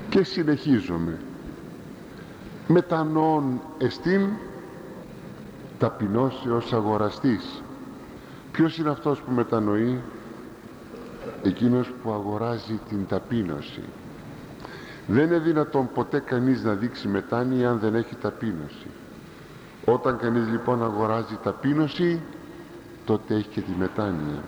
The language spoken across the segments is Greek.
Και συνεχίζομαι. Μετανοών εστίν ταπεινώσεως αγοραστής. Ποιος είναι αυτός που μετανοεί? Εκείνος που αγοράζει την ταπείνωση. Δεν είναι δυνατόν ποτέ κανείς να δείξει μετάνοια αν δεν έχει ταπείνωση. Όταν κανείς λοιπόν αγοράζει ταπείνωση, τότε έχει και τη μετάνοια.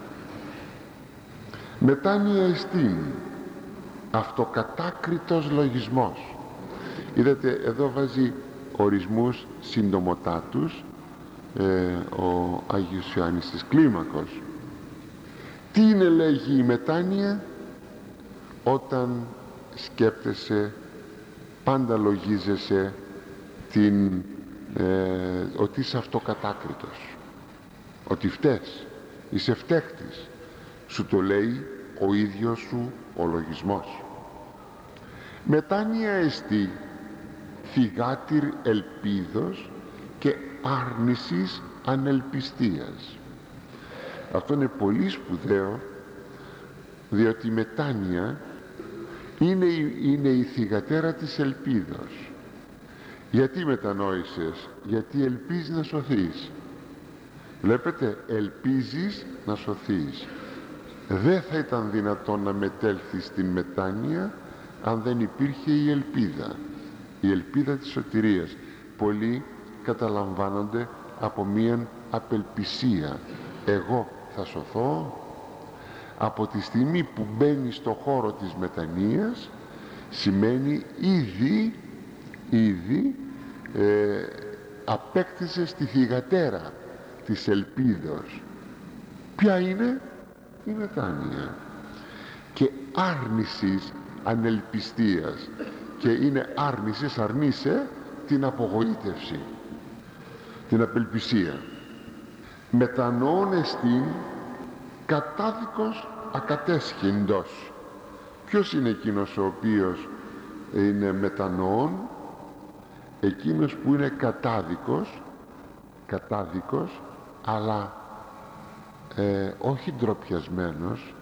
Μετάνοια εστίν αυτοκατάκριτος λογισμός. Είδατε, εδώ βάζει ορισμούς συντομοτάτους ο Άγιος Ιωάννης της Κλίμακος. Τι είναι, λέγει, η μετάνοια? Όταν σκέπτεσαι, πάντα λογίζεσαι ότι είσαι αυτοκατάκριτος, ότι φταίς, είσαι φταίχτης. Σου το λέει ο ίδιος σου ο λογισμός. Μετάνοια εστί θυγάτηρ ελπίδος και άρνησης ανελπιστίας. Αυτό είναι πολύ σπουδαίο, διότι η μετάνοια είναι η θυγατέρα της ελπίδος. Γιατί μετανόησες? Γιατί ελπίζεις να σωθείς. Βλέπετε, ελπίζεις να σωθείς. Δεν θα ήταν δυνατόν να μετέλθεις στην μετάνοια αν δεν υπήρχε η ελπίδα της σωτηρίας. Πολλοί καταλαμβάνονται από μία απελπισία. Εγώ θα σωθώ. Από τη στιγμή που μπαίνει στο χώρο της μετανοίας, σημαίνει ήδη απέκτησε τη θυγατέρα της ελπίδος. Ποια είναι? Η μετάνοια. Και άρνησης ανελπιστίας. Και είναι άρνησης, αρνείσαι την απογοήτευση, την απελπισία. Μετανοών εστίν κατάδικος ακατέσχυντος. Ποιος είναι εκείνος ο οποίος είναι μετανοών? Εκείνος που είναι κατάδικος, αλλά όχι ντροπιασμένος,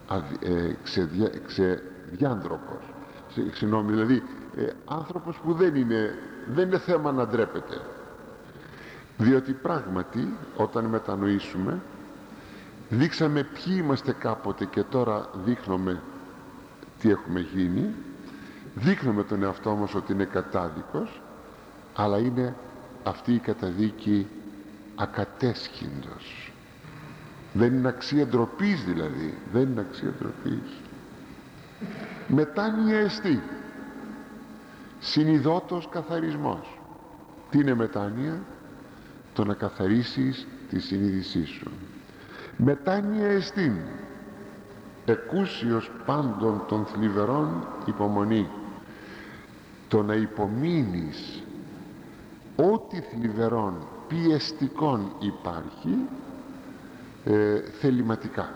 ξεδιάνθρωπος. Συγγνώμη, δηλαδή άνθρωπος που δεν είναι θέμα να ντρέπεται. Διότι πράγματι όταν μετανοήσουμε, δείξαμε ποιοι είμαστε κάποτε και τώρα δείχνουμε τι έχουμε γίνει, δείχνουμε τον εαυτό μας ότι είναι κατάδικος, αλλά είναι αυτή η καταδίκη ακατέσχυντος. Δεν είναι αξία ντροπής, δηλαδή δεν είναι αξία ντροπής. Μετάνοια εστί συνειδότος καθαρισμός. Τι είναι μετάνοια? Το να καθαρίσεις τη συνείδησή σου. Μετάνοια εστίν εκούσιος πάντων των θλιβερών υπομονή. Το να υπομείνεις ό,τι θλιβερών πιεστικών υπάρχει θεληματικά.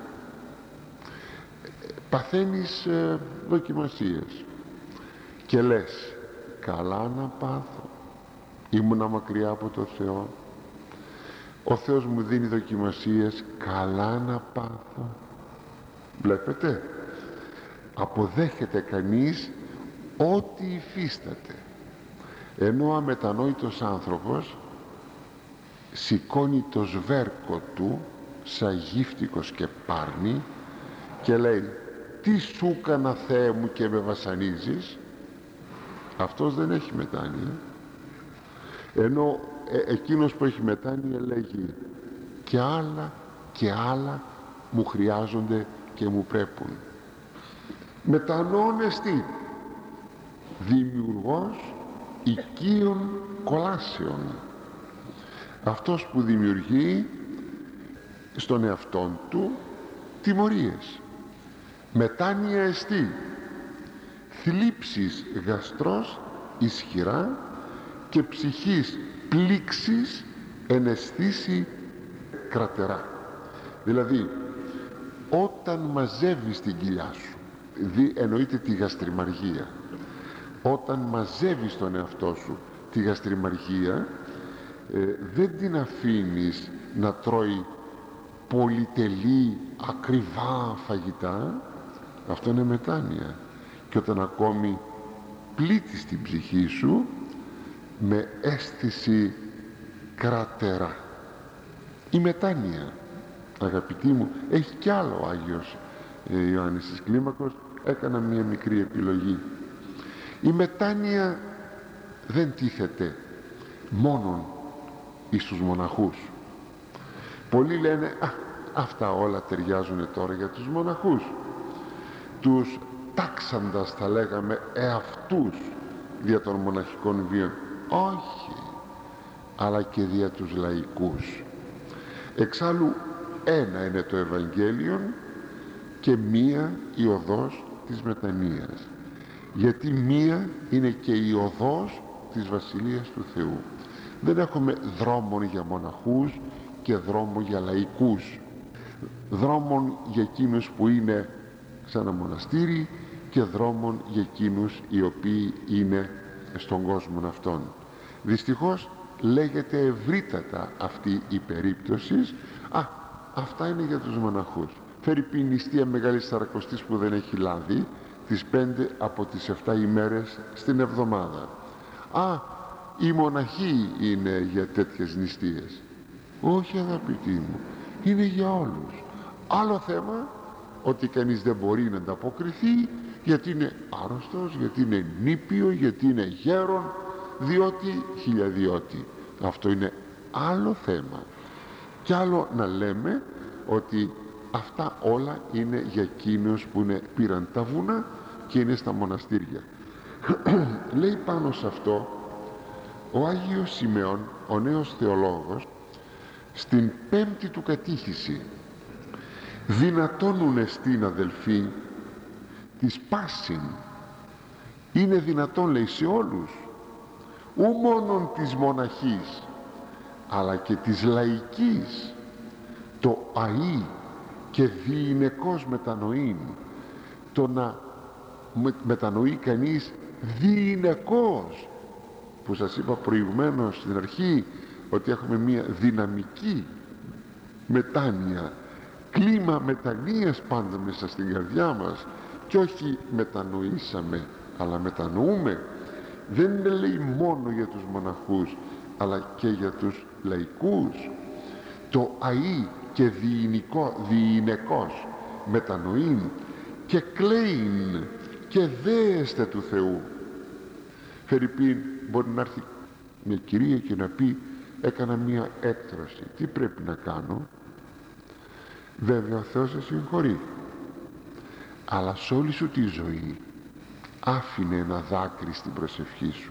Παθαίνεις δοκιμασίες και λες, καλά να πάθω, ήμουνα μακριά από το Θεό, ο Θεός μου δίνει δοκιμασίες, καλά να πάθω. Βλέπετε, αποδέχεται κανείς ό,τι υφίσταται, ενώ ο αμετανόητος άνθρωπος σηκώνει το σβέρκο του σαν γύφτικος και πάρνει και λέει, τι σου έκανα, Θεέ μου, και με βασανίζεις? Αυτός δεν έχει μετάνοια. Ενώ εκείνος που έχει μετάνοια λέγει, και άλλα μου χρειάζονται και μου πρέπουν. Μετανοών εστί δημιουργός οικείων κολάσεων. Αυτός που δημιουργεί στον εαυτόν του τιμωρίες. Μετάνοια εστί θλίψης γαστρός ισχυρά και ψυχής πλήξης εναισθήσει κρατερά. Δηλαδή, όταν μαζεύεις την κοιλιά σου, εννοείται τη γαστριμαργία, όταν μαζεύεις τον εαυτό σου τη γαστριμαργία, δεν την αφήνεις να τρώει πολυτελή, ακριβά φαγητά. Αυτό είναι μετάνοια. Και όταν ακόμη πλήττει στην ψυχή σου με αίσθηση κρατερά. Η μετάνοια, αγαπητοί μου, έχει κι άλλο ο Άγιος Ιωάννης της Κλίμακος. Έκανα μία μικρή επιλογή. Η μετάνοια δεν τίθεται μόνον εις τους μοναχούς. Πολλοί λένε αυτά όλα ταιριάζουν τώρα για τους μοναχούς, τους τάξαντας θα λέγαμε εαυτούς δια των μοναχικών βίων. Όχι, αλλά και δια τους λαϊκούς. Εξάλλου ένα είναι το Ευαγγέλιο και μία η οδός της μετανοίας, γιατί μία είναι και η οδός της Βασιλείας του Θεού. Δεν έχουμε δρόμον για μοναχούς και δρόμο για λαϊκούς, δρόμον για εκείνους που είναι σε ένα μοναστήρι και δρόμον για εκείνους οι οποίοι είναι στον κόσμο αυτόν. Δυστυχώς λέγεται ευρύτατα αυτή η περίπτωση. Αυτά είναι για τους μοναχούς. Φερειπίν νηστεία Μεγάλης Σαρακοστής που δεν έχει λάδι τις 5 από τις 7 ημέρες στην εβδομάδα. Οι μοναχοί είναι για τέτοιες νηστείες. Όχι, αγαπητοί μου, είναι για όλους. Άλλο θέμα ότι κανείς δεν μπορεί να ανταποκριθεί γιατί είναι άρρωστος, γιατί είναι νήπιο, γιατί είναι γέρον, διότι χιλιαδιότι. Αυτό είναι άλλο θέμα. Κι άλλο να λέμε ότι αυτά όλα είναι για εκείνους που πήραν τα βούνα και είναι στα μοναστήρια. Λέει πάνω σε αυτό ο Άγιος Σημεών, ο νέος θεολόγος, στην 5η του κατήχηση: δυνατόν εστίν, αδελφοί, της πάσιν. Είναι δυνατόν, λέει, σε όλους, ου μόνον της μοναχής αλλά και της λαϊκής, το αΐ και διηνεκώς μετανοήν, το να μετανοεί κανείς διηνεκώς, που σας είπα προηγουμένως στην αρχή ότι έχουμε μία δυναμική μετάνοια, κλίμα μετανοίας πάντα μέσα στην καρδιά μας, και όχι μετανοήσαμε αλλά μετανοούμε. Δεν είναι, λέει, μόνο για τους μοναχούς αλλά και για τους λαϊκούς. Το αΐ και διηνεκώς μετανοήν και κλαίειν και δέεστε του Θεού. Φερειπίν μπορεί να έρθει μια κυρία και να πει: έκανα μια έκτρωση, τι πρέπει να κάνω? Βέβαια ο Θεός σε συγχωρεί, αλλά σε όλη σου τη ζωή άφηνε ένα δάκρυ στην προσευχή σου.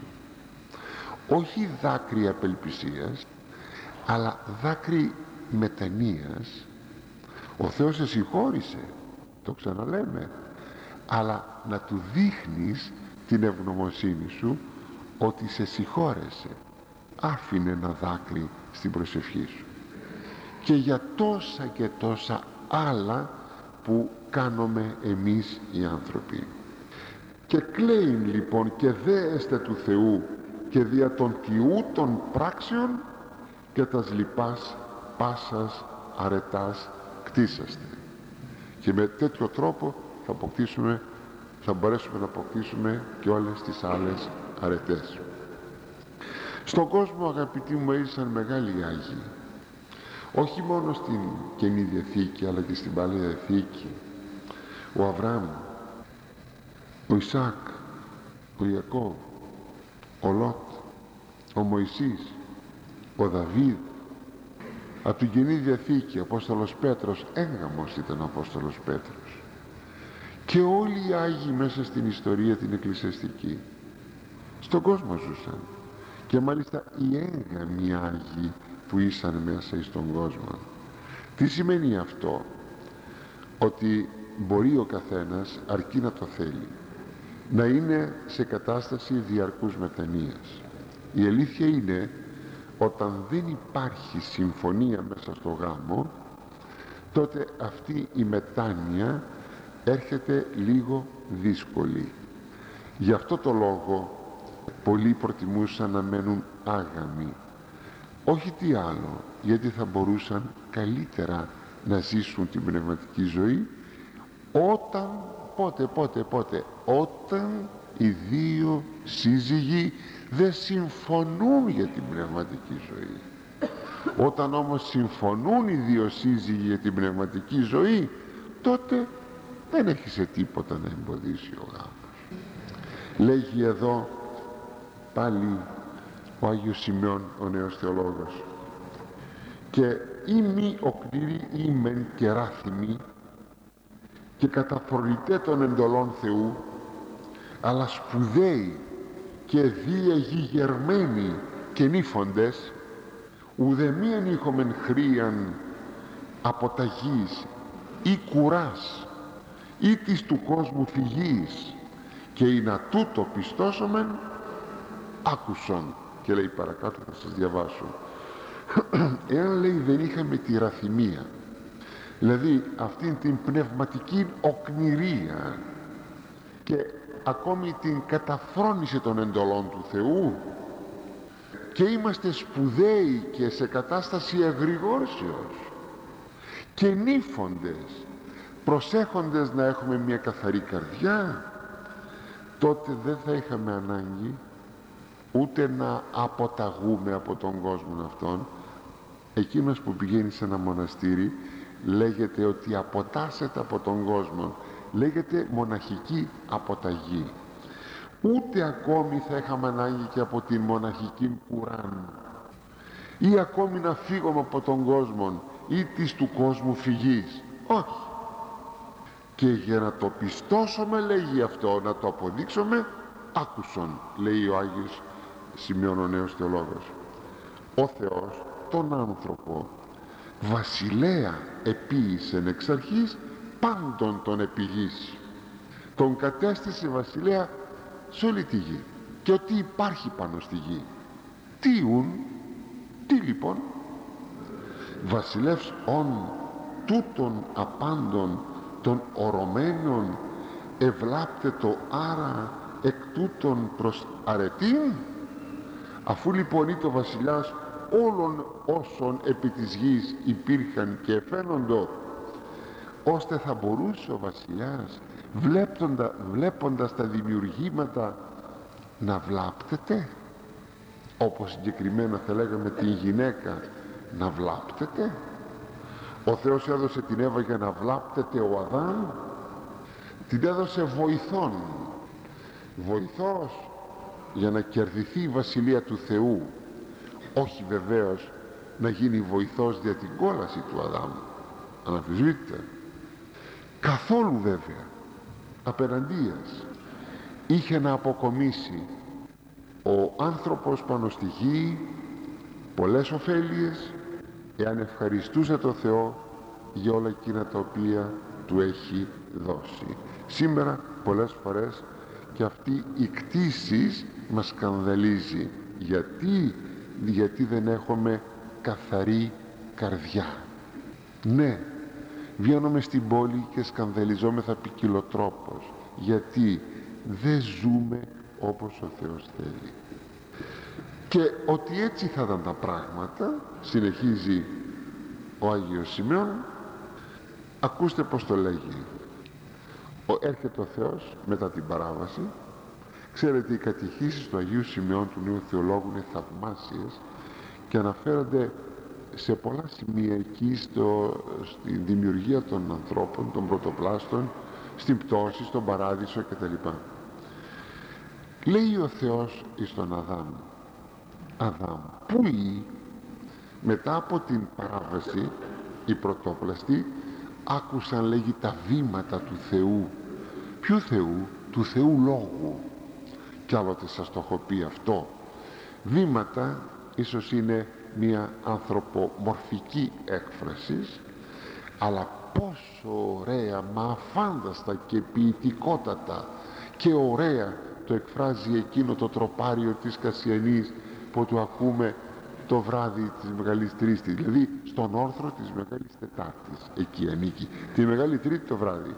Όχι δάκρυ απελπισίας, αλλά δάκρυ μετανοίας. Ο Θεός σε συγχώρησε, το ξαναλέμε, αλλά να του δείχνεις την ευγνωμοσύνη σου ότι σε συγχώρεσε. Άφηνε ένα δάκρυ στην προσευχή σου. Και για τόσα και τόσα άλλα που κάνουμε εμείς οι άνθρωποι. Και κλαίειν λοιπόν και δέεστε του Θεού και δια των τιού των πράξεων και τας λοιπάς πάσας αρετάς κτίσαστε. Και με τέτοιο τρόπο θα μπορέσουμε να αποκτήσουμε και όλες τις άλλες αρετές. Στον κόσμο, αγαπητοί μου, έζησαν μεγάλοι Άγιοι, όχι μόνο στην Καινή Διαθήκη αλλά και στην Παλαιά Διαθήκη. Ο Αβραάμ, ο Ισάκ, ο Ιακώβ, ο Λότ, ο Μωυσής, ο Δαβίδ. Από την Καινή Διαθήκη, ο Απόστολος Πέτρος, έγγαμος ήταν ο Απόστολος Πέτρος. Και όλοι οι Άγιοι μέσα στην ιστορία την εκκλησιαστική στον κόσμο ζούσαν, και μάλιστα οι έγγαμοι Άγιοι που ήσαν μέσα στον κόσμο. Τι σημαίνει αυτό? Ότι μπορεί ο καθένας, αρκεί να το θέλει, να είναι σε κατάσταση διαρκούς μετανοίας. Η αλήθεια είναι, όταν δεν υπάρχει συμφωνία μέσα στο γάμο, τότε αυτή η μετάνοια έρχεται λίγο δύσκολη. Γι' αυτό το λόγο πολλοί προτιμούσαν να μένουν άγαμοι. Όχι τι άλλο, γιατί θα μπορούσαν καλύτερα να ζήσουν την πνευματική ζωή όταν, όταν οι δύο σύζυγοι δεν συμφωνούν για την πνευματική ζωή. Όταν όμως συμφωνούν οι δύο σύζυγοι για την πνευματική ζωή, τότε δεν έχει σε τίποτα να εμποδίσει ο γάμος. Λέγει εδώ πάλι ο Άγιος Σημειών, ο νέος θεολόγος, και ή μη οκνηρή ήμεν και ράθυμη και καταφρονητέ των εντολών Θεού, αλλά σπουδαίοι και διεγηγερμένοι και νύφοντες, ουδεμίαν είχομεν χρίαν από τα γης ή κουράς ή της του κόσμου φυγής, και ή να τούτο πιστώσομεν άκουσον. Και λέει παρακάτω, θα σας διαβάσω. Εάν, λέει, δεν είχαμε τη ραθυμία, δηλαδή αυτήν την πνευματική οκνηρία και ακόμη την καταφρόνηση των εντολών του Θεού, και είμαστε σπουδαίοι και σε κατάσταση εγρηγόρσεως και νύφοντες, προσέχοντες να έχουμε μια καθαρή καρδιά, τότε δεν θα είχαμε ανάγκη ούτε να αποταγούμε από τον κόσμο αυτόν. Εκείνος που πηγαίνει σε ένα μοναστήρι λέγεται ότι αποτάσσεται από τον κόσμο, λέγεται μοναχική αποταγή. Ούτε ακόμη θα είχαμε ανάγκη και από την μοναχική κουράν, ή ακόμη να φύγουμε από τον κόσμο ή της του κόσμου φυγής. Όχι. Και για να το πιστώσουμε, λέγει αυτό, να το αποδείξουμε, άκουσον, λέει ο Άγιος Σημειών ο νέος θεολόγος. Ο Θεός τον άνθρωπο βασιλέα επίησεν εξ αρχής πάντων τον επιγής. Τον κατέστησε βασιλέα σε όλη τη γη και ότι υπάρχει πάνω στη γη. Τι λοιπόν? Βασιλεύς ον τούτων απάντων των ορωμένων ευλάπτετο άρα εκ τούτων προς αρετήν. Αφού λοιπόν είναι το βασιλιάς όλων όσων επί της γης υπήρχαν και εφαίνοντο, ώστε θα μπορούσε ο βασιλιάς βλέποντας τα δημιουργήματα να βλάπτεται, όπως συγκεκριμένα θα λέγαμε την γυναίκα να βλάπτεται. Ο Θεός έδωσε την Εύα για να βλάπτεται ο Αδάμ, την έδωσε βοηθός για να κερδιθεί η βασιλεία του Θεού, όχι βεβαίως να γίνει βοηθός δια την κόλαση του Αδάμ, αναμφισβήτητα. Καθόλου βέβαια απέναντίας είχε να αποκομίσει ο άνθρωπος πάνω στη γη πολλές ωφέλειες, εάν ευχαριστούσε το Θεό για όλα εκείνα τα οποία του έχει δώσει. Σήμερα πολλές φορές και αυτή η κτήση μας σκανδαλίζει. Γιατί δεν έχουμε καθαρή καρδιά. Ναι, βγαίνουμε στην πόλη και σκανδαλιζόμεθα ποικιλοτρόπως, γιατί δεν ζούμε όπως ο Θεός θέλει. Και ότι έτσι θα ήταν τα πράγματα, συνεχίζει ο Άγιος Σημειών, ακούστε πως το λέγει. Έρχεται ο Θεός μετά την παράβαση. Ξέρετε, οι κατηχήσεις του Αγίου Σημειών, του Νέου Θεολόγου, είναι θαυμάσιες και αναφέρονται σε πολλά σημεία εκεί στη δημιουργία των ανθρώπων, των πρωτοπλάστων, στην πτώση, στον παράδεισο κτλ. Λέει ο Θεός εις τον Αδάμ, πού μετά από την παράβαση οι πρωτόπλαστοι άκουσαν, λέγει, τα βήματα του Θεού. Ποιου Θεού? Του Θεού Λόγου. Κι άλλοτε σας το έχω πει αυτό. Βήματα ίσως είναι μια ανθρωπομορφική έκφραση, αλλά πόσο ωραία, μα αφάνταστα και ποιητικότατα και ωραία το εκφράζει εκείνο το τροπάριο της Κασιανής που το ακούμε το βράδυ της Μεγάλης Τρίτης, δηλαδή στον όρθρο της Μεγάλης Τετάρτης, εκεί ανήκει, τη Μεγάλη Τρίτη το βράδυ,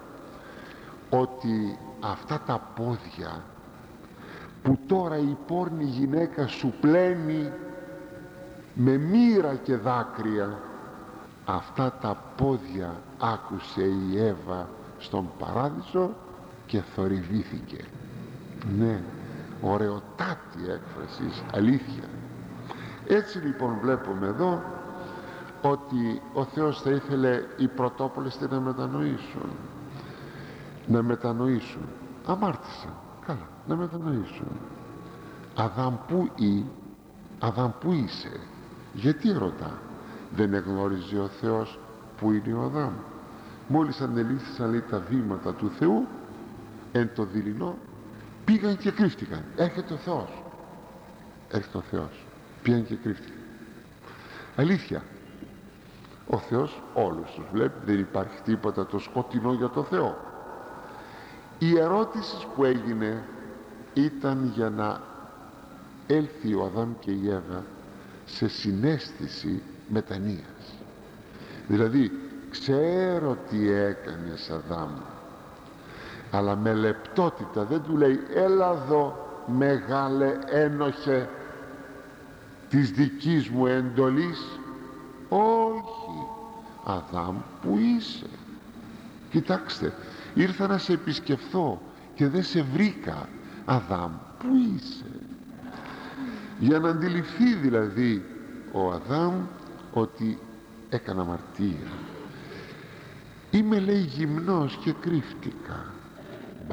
ότι αυτά τα πόδια που τώρα η πόρνη γυναίκα σου πλένει με μοίρα και δάκρυα, αυτά τα πόδια άκουσε η Εύα στον παράδεισο και θορυβήθηκε. Ναι, ωραιοτάτη έκφραση, αλήθεια. Έτσι λοιπόν βλέπουμε εδώ ότι ο Θεός θα ήθελε οι πρωτόπολες να μετανοήσουν. Να μετανοήσουν. Αμάρτησαν. Καλά, να μετανοήσουν. Αδάμ που είσαι? Γιατί ρωτά? Δεν εγνώριζε ο Θεός που είναι ο Αδάμ? Μόλις ανελήφθησαν, λέει, τα βήματα του Θεού, εν το δειλινό πήγαν και κρύφτηκαν. Έρχεται ο Θεός. Έρχεται ο Θεός. Πήγαν και κρύφτηκαν. Αλήθεια. Ο Θεός όλους τους βλέπει. Δεν υπάρχει τίποτα το σκοτεινό για το Θεό. Η ερώτηση που έγινε ήταν για να έλθει ο Αδάμ και η Εύα σε συναίσθηση μετανοίας. Δηλαδή, ξέρω τι έκανες, Αδάμ, αλλά με λεπτότητα. Δεν του λέει έλα εδώ μεγάλε ένοχε της δικής μου εντολής. Όχι. Αδάμ, που είσαι? Κοιτάξτε, ήρθα να σε επισκεφθώ και δεν σε βρήκα. Αδάμ, που είσαι? Για να αντιληφθεί δηλαδή ο Αδάμ ότι έκανα αμαρτία. Είμαι, λέει, γυμνός και κρύφτηκα. Μπα,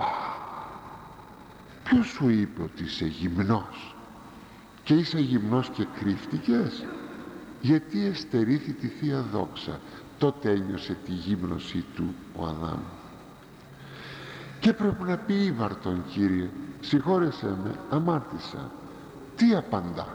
ποιος σου είπε ότι είσαι γυμνός? Και είσαι γυμνός και κρύφτηκες? Γιατί εστερήθη τη Θεία Δόξα. Τότε ένιωσε τη γύμνωση του ο Αδάμ. Και πρέπει να πει ύβαρτον, Κύριε, συγχώρεσέ με, αμάρτησα. Τι απαντά?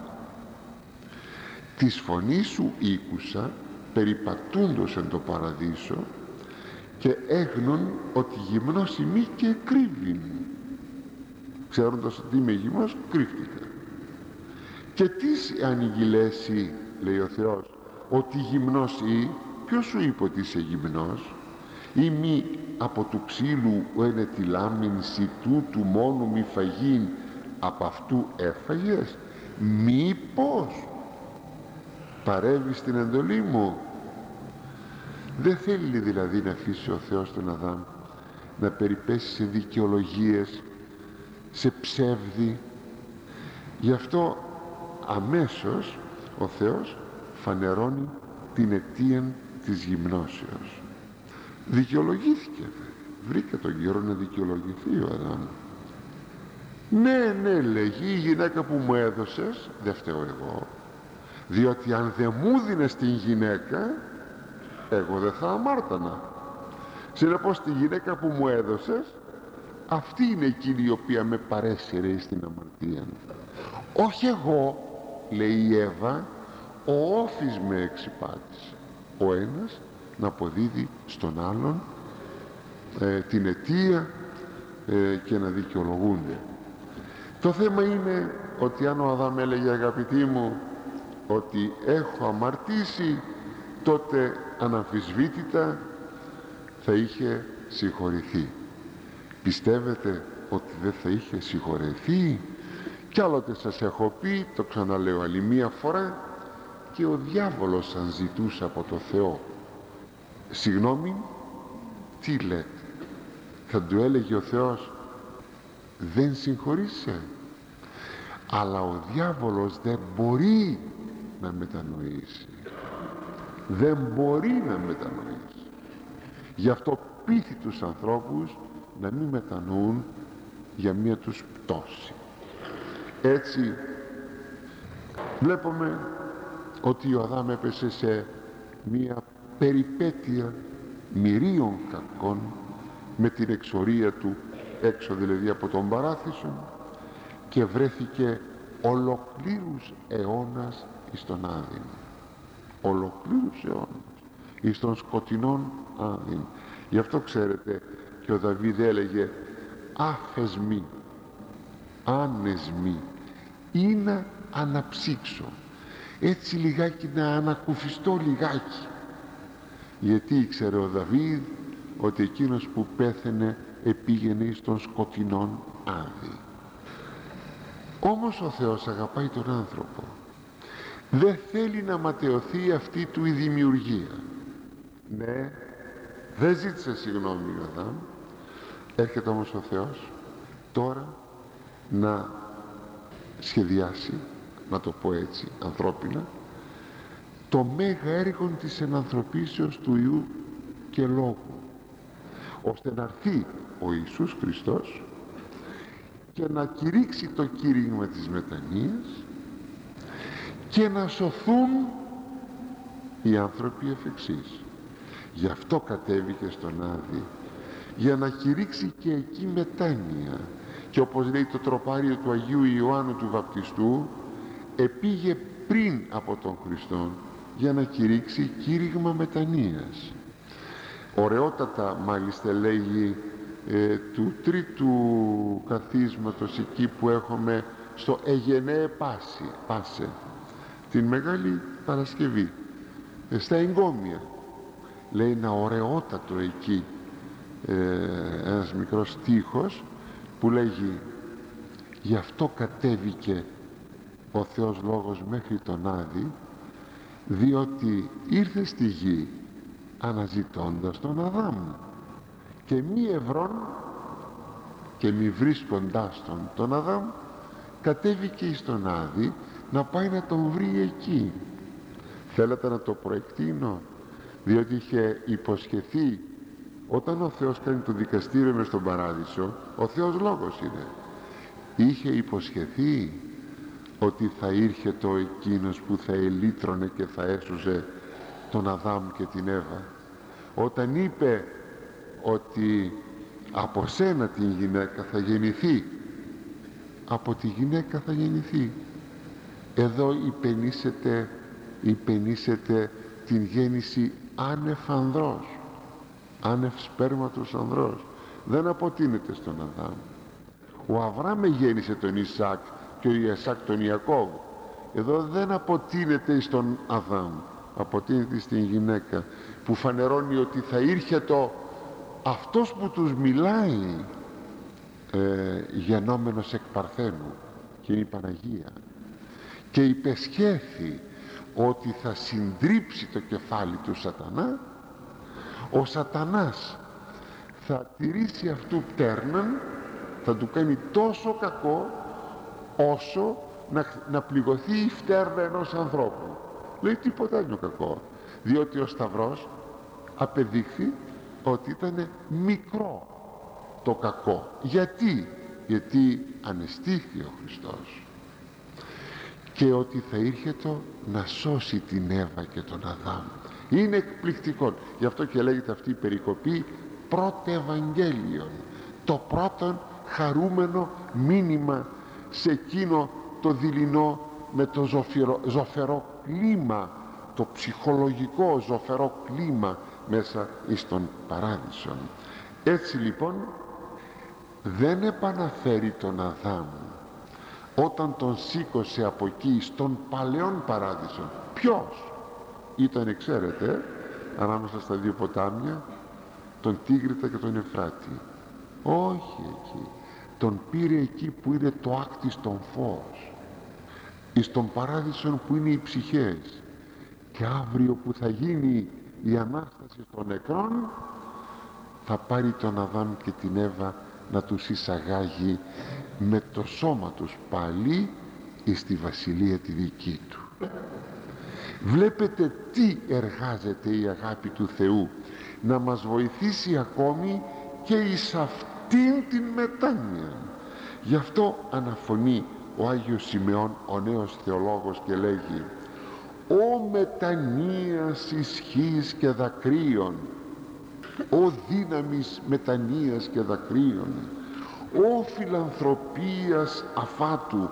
Της φωνής σου ήκουσα περιπατούντος εν το παραδείσο και έγνων ότι γυμνός ημί και κρύβειν. Ξέροντας ότι είμαι γυμνός, κρύφτηκα. Και τις ανηγγυλέσει, λέει ο Θεός, ότι γυμνός ή? Ποιος σου είπε ότι είσαι γυμνός? Ή μη από του ξύλου ο είναι τη λάμιν σιτού του μόνου μη φαγήν από αυτού έφαγες? Μήπως παρεύεις στην εντολή μου? Δεν θέλει δηλαδή να αφήσει ο Θεός τον Αδάμ να περιπέσει σε δικαιολογίες, σε ψεύδι. Γι' αυτό αμέσως ο Θεός φανερώνει την αιτία της γυμνώσεως. Δικαιολογήθηκε, βρήκε τον καιρό να δικαιολογηθεί ο Αδάμ. Ναι, λέγει, η γυναίκα που μου έδωσες, δεν φταίω εγώ, διότι αν δεν μου δίνες την γυναίκα, εγώ δεν θα αμάρτανα. Συνεπώς τη γυναίκα που μου έδωσες, αυτή είναι εκείνη η οποία με παρέσυρε στην αμαρτία. Όχι εγώ, λέει η Εύα, ο όφης με εξυπάτησε. Ο ένας να αποδίδει στον άλλον την αιτία και να δικαιολογούνται. Το θέμα είναι ότι αν ο Αδάμ έλεγε, αγαπητοί μου, ότι έχω αμαρτήσει, τότε αναμφισβήτητα θα είχε συγχωρηθεί. Πιστεύετε ότι δεν θα είχε συγχωρεθεί? Κι άλλοτε σας έχω πει, το ξαναλέω άλλη μία φορά, και ο διάβολος αν ζητούσε από το Θεό συγγνώμη, τι λέτε? Θα του έλεγε ο Θεός, δεν συγχωρείσαι? Αλλά ο διάβολος δεν μπορεί να μετανοήσει. Δεν μπορεί να μετανοήσει. Γι' αυτό πείθει τους ανθρώπους να μην μετανοούν για μία τους πτώση. Έτσι βλέπουμε ότι ο Αδάμ έπεσε σε μία περιπέτεια μυρίων κακών με την εξορία του έξω δηλαδή από τον παράθυσο και βρέθηκε ολοκλήρους αιώνας εις τον Άδην. Ολοκλήρους αιώνας εις τον σκοτεινόν Άδην. Γι' αυτό ξέρετε και ο Δαβίδ έλεγε άφεσμη, άνεσμη ή να αναψύξω, έτσι λιγάκι να ανακουφιστώ λιγάκι, γιατί ήξερε ο Δαβίδ ότι εκείνος που πέθαινε επήγαινε εις τον σκοτεινόν Άδη. Όμως ο Θεός αγαπάει τον άνθρωπο, δεν θέλει να ματαιωθεί αυτή του η δημιουργία. Ναι, δεν ζήτησε συγγνώμη ο Αδάμ. Έρχεται όμως ο Θεός τώρα να σχεδιάσει, να το πω έτσι ανθρώπινα, το μέγα έργο της ενανθρωπίσεως του Υιού και Λόγου, ώστε να έρθει ο Ιησούς Χριστός και να κηρύξει το κήρυγμα της μετανοίας και να σωθούν οι άνθρωποι εφ' εξής. Γι' αυτό κατέβηκε στον Άδη, για να κηρύξει και εκεί μετάνοια, και όπως λέει το τροπάριο του Αγίου Ιωάννου του Βαπτιστού, επήγε πριν από τον Χριστόν για να κηρύξει κήρυγμα μετανοίας. Ωραιότατα μάλιστα λέγει του τρίτου καθίσματος, εκεί που έχουμε στο Αιγενέ Πάσε, την Μεγάλη Παρασκευή, στα Εγκόμια, λέει ένα ωραιότατο εκεί ένας μικρός στίχος που λέγει: γι' αυτό κατέβηκε ο Θεός Λόγος μέχρι τον Άδη, διότι ήρθε στη γη αναζητώντας τον Αδάμ και μη ευρών και μη βρίσκοντάς τον Αδάμ, κατέβηκε εις τον Άδη να πάει να τον βρει εκεί. Θέλετε να το προεκτείνω, διότι είχε υποσχεθεί, όταν ο Θεός κάνει το δικαστήριο μες στον Παράδεισο, ο Θεός Λόγος είναι, είχε υποσχεθεί ότι θα ήρχεται ο εκείνος που θα ελύτρωνε και θα έσουζε τον Αδάμ και την Εύα. Όταν είπε ότι από σένα την γυναίκα θα γεννηθεί, από τη γυναίκα θα γεννηθεί, εδώ υπενήσεται την γέννηση άνευ ανδρός, άνευ σπέρματος ανδρός. Δεν αποτείνεται στον Αδάμ. Ο Αβραάμ γέννησε τον Ισάκ και ο Ισάκ τον Ιακώβ. Εδώ δεν αποτείνεται στον Αδάμ, αποτείνεται στην γυναίκα, που φανερώνει ότι θα ήρχεται αυτός που τους μιλάει γεννόμενος εκ Παρθένου, και είναι η Παναγία, και υπεσχέθη ότι θα συντρίψει το κεφάλι του Σατανά. Ο Σατανάς θα τηρήσει αυτού πτέρναν, θα του κάνει τόσο κακό όσο να πληγωθεί η φτέρνα ενός ανθρώπου. Λέει τίποτα άλλο κακό, διότι ο Σταυρός απεδείχθη ότι ήταν μικρό το κακό. Γιατί ανεστήθη ο Χριστός, και ότι θα ήρχεται να σώσει την Εύα και τον Αδάμ. Είναι εκπληκτικό. Γι' αυτό και λέγεται αυτή η περικοπή πρώτο Ευαγγέλιον, το πρώτο χαρούμενο μήνυμα σε εκείνο το δειλινό με το ζωφερό κλίμα, το ψυχολογικό ζωφερό κλίμα μέσα εις τον Παράδεισον. Έτσι λοιπόν δεν επαναφέρει τον Αδάμ όταν τον σήκωσε από εκεί στον παλαιόν Παράδεισο. Ποιος ήταν, ξέρετε, ανάμεσα στα δύο ποτάμια, τον Τίγρητα και τον Εφράτη? Όχι εκεί. Τον πήρε εκεί που είναι το άκτιστον φως, εις τον Παράδεισον που είναι οι ψυχές, και αύριο που θα γίνει η Ανάσταση των νεκρών θα πάρει τον Αδάμ και την Εύα να τους εισαγάγει με το σώμα τους πάλι εις τη βασιλεία τη δική του. Βλέπετε τι εργάζεται η αγάπη του Θεού, να μας βοηθήσει ακόμη και εις αυτήν την μετάνοια. Γι' αυτό αναφωνεί ο Άγιος Σημεών, ο νέος θεολόγος, και λέγει: «Ω μετανοίας ισχύς και δακρύων, ω δύναμης μετανοίας και δακρύων, ω φιλανθρωπίας αφάτου,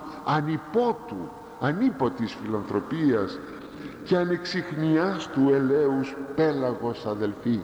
ανίποτης φιλανθρωπίας και ανεξιχνιάς του ελέους πέλαγος αδελφοί,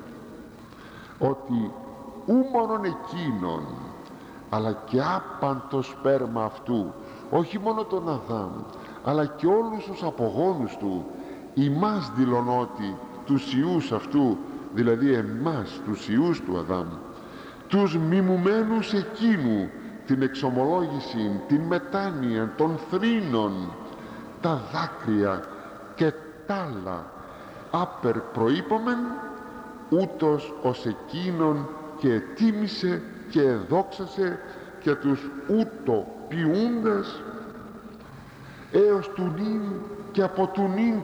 ότι ου μόνον εκείνον, αλλά και άπαντο σπέρμα αυτού, όχι μόνο τον Αδάμ, αλλά και όλους τους απογόνους του, ημάς δηλωνότι τους ιούς αυτού, δηλαδή εμάς τους ιούς του Αδάμ, τους μιμουμένους εκείνου, την εξομολόγηση, την μετάνοια των θρήνων, τα δάκρυα και τ' άλλα, άπερ προείπομεν, ούτως ως εκείνον και ετίμησε και εδόξασε και τους ούτω ποιούντας, έως του νυν και από του νυν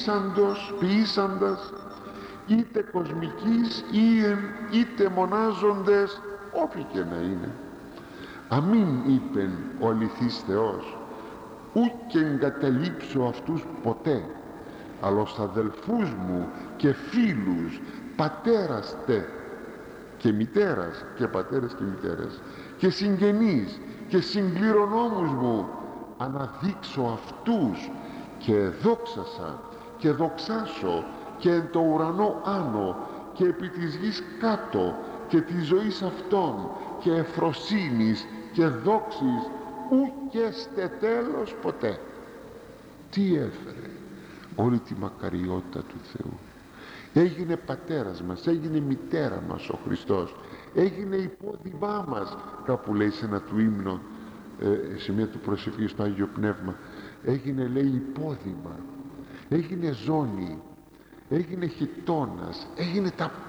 ποιήσαντας, είτε κοσμικής είτε μονάζοντες, όποιοι και να είναι. Αμήν είπεν ο αληθής Θεός, ουκ και εγκαταλείψω αυτούς ποτέ, αλλά ως αδελφούς μου και φίλους, πατέρας τε και μητέρας, και πατέρες και μητέρες, και συγγενείς και συγκληρονόμους μου, αναδείξω αυτούς και δόξασα και δοξάσω και εν το ουρανό άνω και επί της γης κάτω και της ζωής αυτών και εφροσύνης και δόξης ουκέστε τέλος ποτέ. Τι έφερε? Όλη τη μακαριότητα του Θεού. Έγινε πατέρας μας, έγινε μητέρα μας ο Χριστός, έγινε υπόδημά μας, κάπου λέει σε ένα του ύμνο, σε μια του προσευχή στο Άγιο Πνεύμα, έγινε λέει υπόδημα, έγινε ζώνη, έγινε χιτώνας, έγινε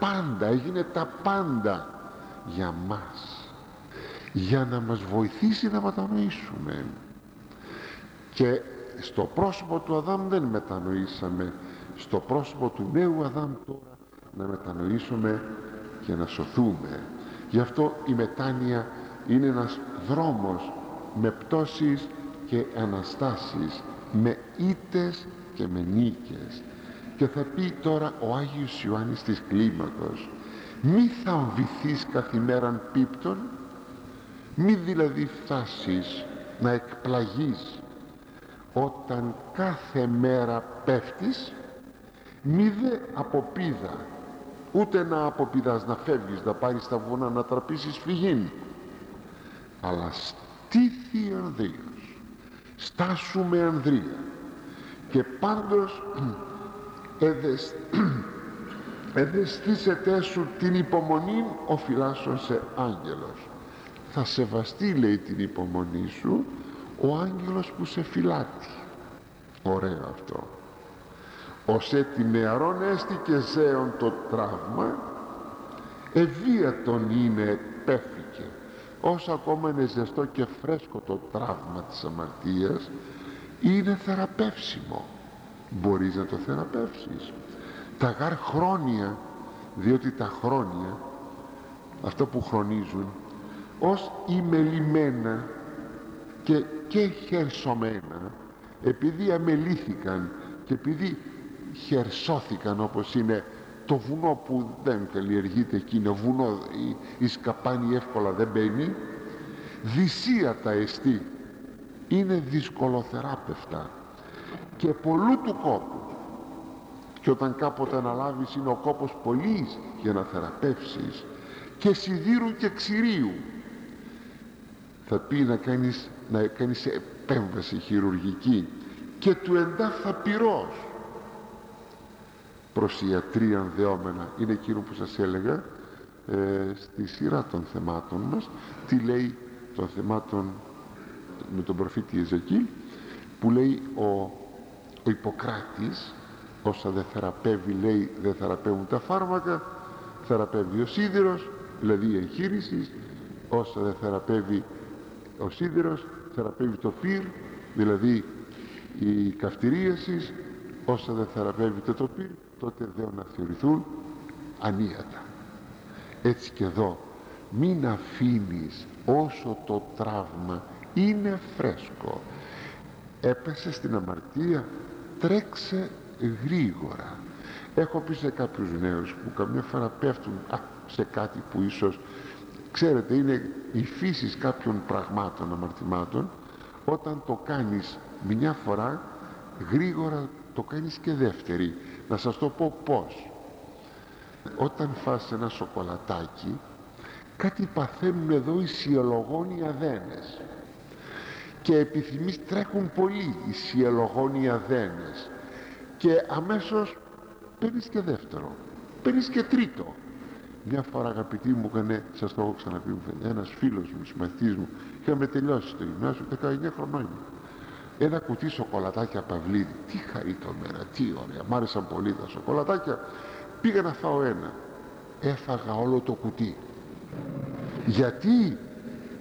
τα πάντα για μας, για να μας βοηθήσει να μετανοήσουμε. Και στο πρόσωπο του Αδάμ δεν μετανοήσαμε, στο πρόσωπο του νέου Αδάμ τώρα να μετανοήσουμε και να σωθούμε. Γι' αυτό η μετάνοια είναι ένας δρόμος με πτώσεις και αναστάσεις, με ήττες και με νίκες. Και θα πει τώρα ο Άγιος Ιωάννης της Κλίμακος, μη θαμβηθείς καθημέραν πίπτων, μη δηλαδή φτάσεις να εκπλαγείς όταν κάθε μέρα πέφτεις, μη δε αποπίδα, ούτε να αποπηδάς, να φεύγεις, να πάρεις τα βουνά, να τραπήσεις φυγήν, αλλά στήθη ανδρείος, στάσου με ανδρεία, και πάντως εδεσθήσετε σου την υπομονή ο φυλάσσον σε άγγελος. Θα σεβαστεί, λέει, την υπομονή σου ο άγγελος που σε φυλάτει. Ωραίο αυτό. Ως έτι νεαρόν έστι και ζέον το τραύμα, ευίατον είναι πέφηκε. Όσο ακόμα είναι ζεστό και φρέσκο το τραύμα της αμαρτίας, είναι θεραπεύσιμο. Μπορείς να το θεραπεύσεις. Τα γάρ χρόνια, διότι τα χρόνια, αυτά που χρονίζουν, ως ημελημένα και χερσωμένα, επειδή αμελήθηκαν και επειδή χερσώθηκαν, όπως είναι το βουνό που δεν καλλιεργείται εκεί, είναι βουνό, η σκαπάνη εύκολα δεν μπαίνει, δυσίατα εστί, είναι δυσκολοθεράπευτα και πολλού του κόπου. Και όταν κάποτε αναλάβεις, είναι ο κόπος πολύς για να θεραπεύσεις, και σιδήρου και ξηρίου. Θα πει να κάνεις επέμβαση χειρουργική, και του εντάφθα πυρός. Προς ιατρίαν δεόμενα, είναι εκείνο που σας έλεγα στη σειρά των θεμάτων μας, τι λέει των θεμάτων με τον προφήτη Εζεκίλ, που λέει ο Ιπποκράτης, όσα δεν θεραπεύει, λέει, δεν θεραπεύουν τα φάρμακα, θεραπεύει ο σίδηρος, δηλαδή η εγχείρηση, όσα δεν θεραπεύει ο σίδηρος, θεραπεύει το πυρ, δηλαδή η καυτηρίαση, όσα δεν θεραπεύει το πυρ, τότε δεν να θεωρηθούν ανίατα. Έτσι και εδώ, μην αφήνεις όσο το τραύμα είναι φρέσκο, έπεσε στην αμαρτία, τρέξε γρήγορα. Έχω πει σε κάποιους νέους που καμιά φορά πέφτουν σε κάτι που ίσως, ξέρετε, είναι η φύση κάποιων πραγμάτων, αμαρτημάτων, όταν το κάνεις μια φορά, γρήγορα το κάνεις και δεύτερη. Να σας το πω πώς. Όταν φας ένα σοκολατάκι, κάτι παθαίνουν εδώ οι σιελογόνοι αδένες, και επιθυμείς, τρέχουν πολύ οι σιελογόνοι αδένες, και αμέσως παίρνεις και δεύτερο, παίρνεις και τρίτο. Μια φορά, αγαπητοί μου, έκανε, σας το έχω ξαναπεί, ένας φίλος μου, συμμαθητής μου, είχαμε τελειώσει το γυμνάσιο, 19 χρονών, ένα κουτί σοκολατάκια Παυλίδη. Τι χαριτωμένα, τι ωραία, μ' άρεσαν πολύ τα σοκολατάκια. Πήγα να φάω ένα, έφαγα όλο το κουτί. Γιατί?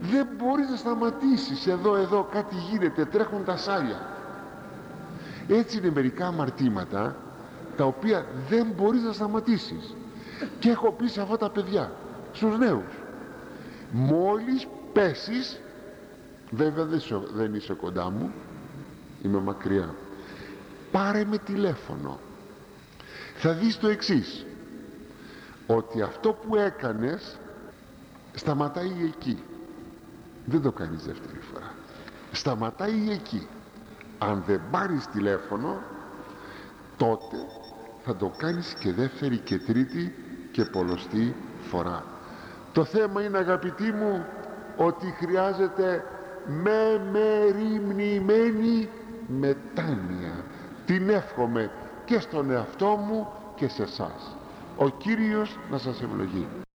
Δεν μπορείς να σταματήσεις. Εδώ κάτι γίνεται, τρέχουν τα σάλια. Έτσι είναι μερικά αμαρτήματα τα οποία δεν μπορείς να σταματήσεις. Και έχω πει σε αυτά τα παιδιά, στους νέους, μόλις πέσεις, βέβαια δεν είσαι κοντά μου, είμαι μακριά, πάρε με τηλέφωνο. Θα δεις το εξής, ότι αυτό που έκανες σταματάει εκεί. Δεν το κάνεις δεύτερη φορά. Σταματάει εκεί. Αν δεν πάρεις τηλέφωνο, τότε θα το κάνεις και δεύτερη και τρίτη και πολλοστή φορά. Το θέμα είναι, αγαπητοί μου, ότι χρειάζεται μεμεριμνημένη μετάνοια. Την εύχομαι και στον εαυτό μου και σε εσάς. Ο Κύριος να σας ευλογεί.